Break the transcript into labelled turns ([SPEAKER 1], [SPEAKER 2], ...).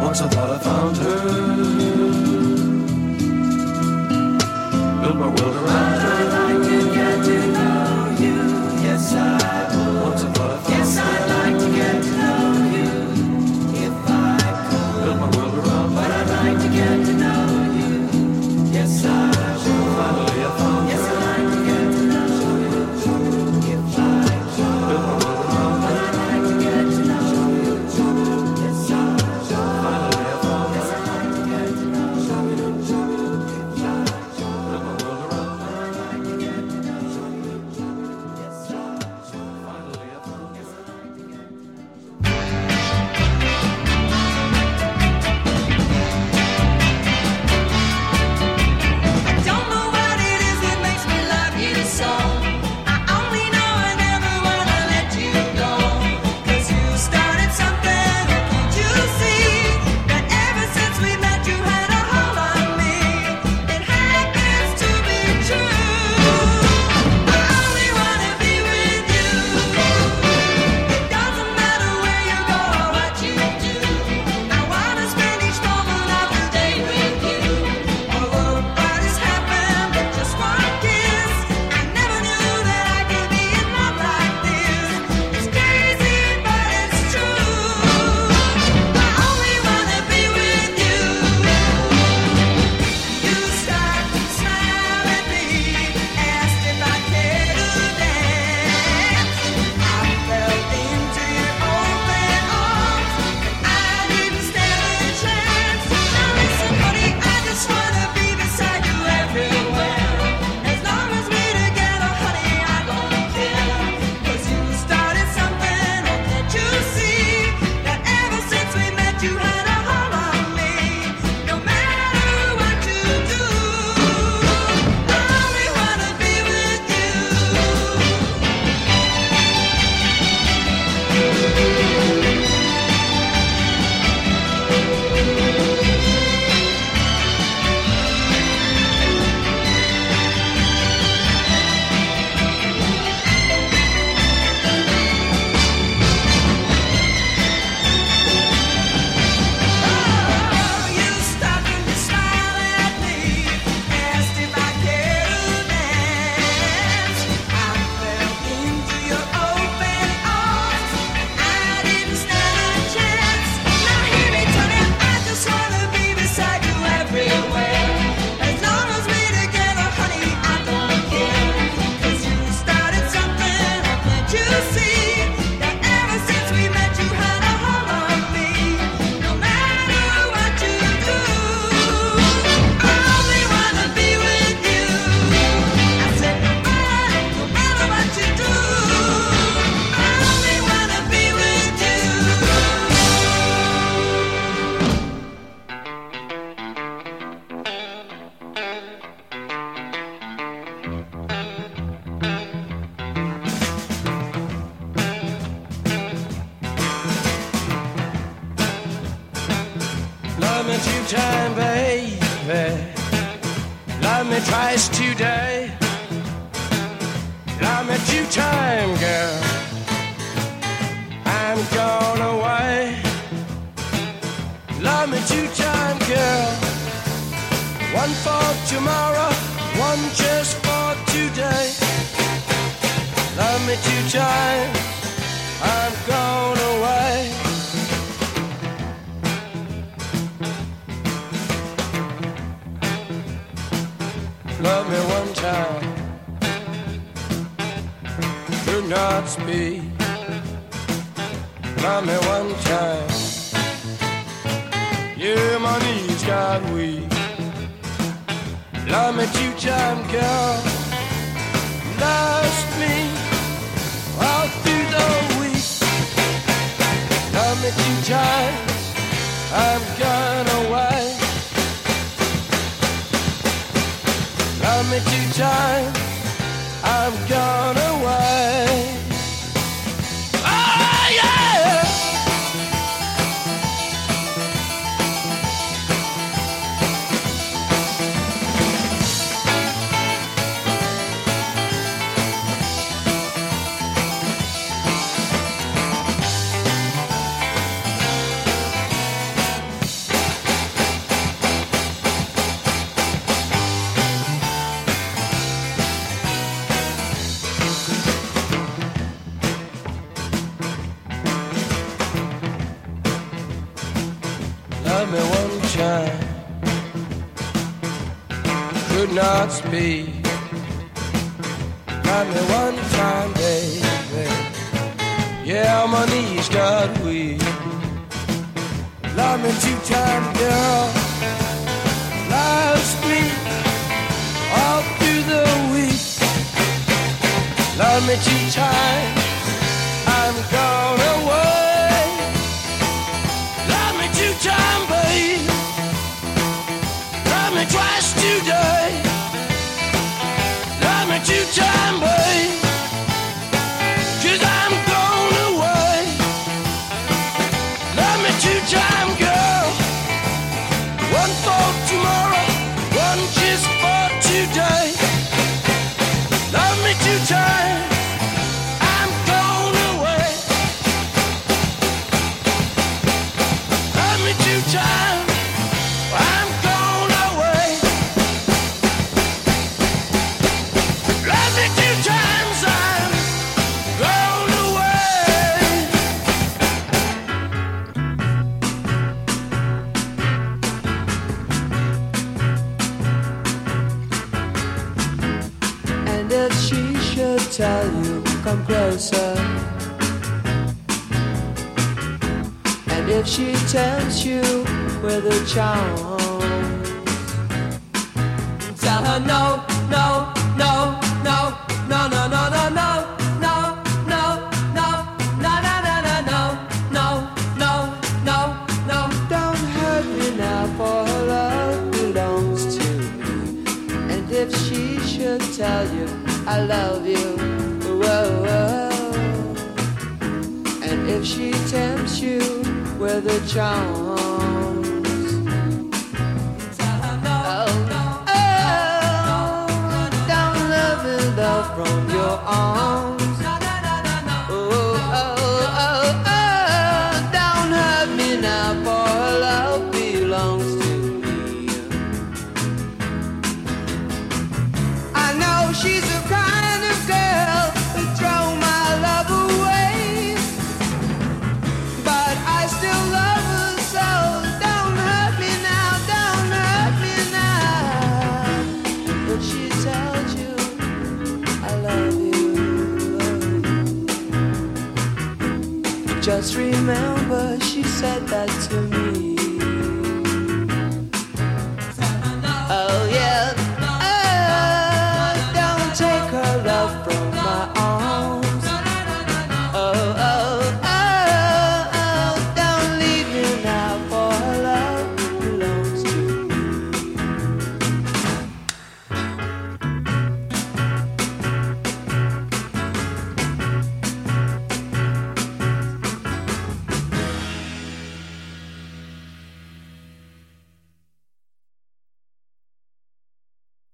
[SPEAKER 1] Once I thought I found her, built my world around her.
[SPEAKER 2] I'd like to get to know you, yes I would.
[SPEAKER 1] Once I thought I found
[SPEAKER 2] yes,
[SPEAKER 1] her,
[SPEAKER 2] I'd like to get to know you, if I could.
[SPEAKER 1] built my world around her.
[SPEAKER 2] But I'd like to get to know you, yes I would.
[SPEAKER 1] Finally I found
[SPEAKER 2] Yes,
[SPEAKER 1] her,
[SPEAKER 2] I'd like to get to know you, if I could.
[SPEAKER 1] built my world around her.
[SPEAKER 2] But I'd like to get to know you, yes I would.
[SPEAKER 1] Finally I found her,
[SPEAKER 2] Yes, I'd like to get to know you, if I could.
[SPEAKER 1] built my world around her.
[SPEAKER 2] But I'd like to get to know you, yes I would.
[SPEAKER 1] Finally I found her.
[SPEAKER 2] Yes, I'd like to get to know you. Don't know what it is that makes me love you so. I only know I never wanna let you go. 'Cause you started something, can't you see? That ever since we met you had a hold on me. It happens to be true. I only wanna be with you. It doesn't matter where you go or what you do. I wanna spend each moment of the day with you. Although what has happened with just one kiss, I never knew that I could be in love like this. It's crazy, but it's true. I only wanna be with you. You start to smile at me, asked if I cared to dance. I fell into your open arms, and I didn't stand a chance. Now listen, honey, I just wanna be beside you everywhere. As long as we're together, honey, I don't care. 'Cause you started something, oh, can't you see? That ever since we met you had a hold on me. No matter what you do, I only wanna be with you. You stopped and you smiled at me, asked if I cared to dance. I fell into your open arms, I didn't stand a chance. Now hear me, Tony, I just wanna be beside you everywhere. As long as we're together, honey, I don't care. 'Cause you started something, can't you see? That ever since we met you had a hold on me. No matter what you do, I only wanna be with you. I said no matter what you do, I only wanna be with you.
[SPEAKER 3] Love me 2 times, baby. Love me twice today. Love me 2 times, girl. I'm gone away. Love me 2 times, girl. One for tomorrow, one just for today. Love me 2 times. I'm gone away. Love me 1 time. Do not speak. Love me 1 time. Yeah, my knees got weak. Love me 2 times, girl. Lost me all through the week. Love me 2 times. I'm gone away. Love me 2 times, I'm gone away. Oh yeah! sunshine could not speak. Love me one time, baby. Yeah, my knees got weak. Love me two times, girl. Life's sweet all through the week. Love me two times, I'm gone away. Love me two times, babe. Love me twice today. Love me two times, babe. 'Cause I'm gone away. Love me two times, girl. One for tomorrow, one just for today. Love me two times, I'm gone away. Love me two times, I'm gone away. Love me two times, I'm gone away.
[SPEAKER 4] And if she should tell you, come closer. And if she tempts you with a charm, tell her no, no, no, no, no, no, no, no, no, no, no, no, no, no, no, no, no, no, no. Don't hurt me now, for her love belongs to me. And if she should tell you I love you, whoa, whoa. And if she tempts you with a charms, tell her no, no, don't let me love from your arms. Oh, oh, oh, oh, don't hurt me now, for her love belongs to me. I know she's the kind of girl who throw my love away, but I still love her so. Don't hurt me now, don't hurt me now. But she tells you I love you. Just remember she said that to me.